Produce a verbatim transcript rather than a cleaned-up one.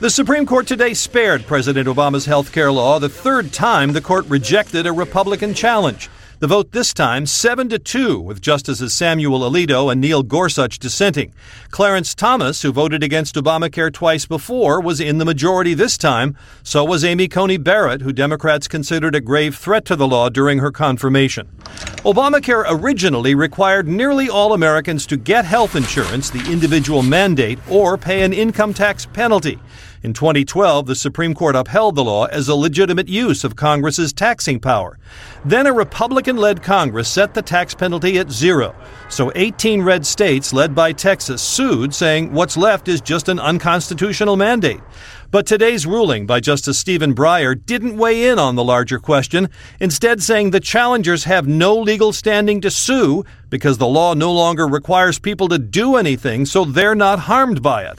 The Supreme Court today spared President Obama's health care law, the third time the court rejected a Republican challenge. The vote this time seven to two, with Justices Samuel Alito and Neil Gorsuch dissenting. Clarence Thomas, who voted against Obamacare twice before, was in the majority this time. So was Amy Coney Barrett, who Democrats considered a grave threat to the law during her confirmation. Obamacare originally required nearly all Americans to get health insurance, the individual mandate, or pay an income tax penalty. In twenty twelve, the Supreme Court upheld the law as a legitimate use of Congress's taxing power. Then a Republican-led Congress set the tax penalty at zero. So eighteen red states, led by Texas, sued, saying what's left is just an unconstitutional mandate. But today's ruling by Justice Stephen Breyer didn't weigh in on the larger question, instead saying the challengers have no legal standing to sue because the law no longer requires people to do anything, so they're not harmed by it.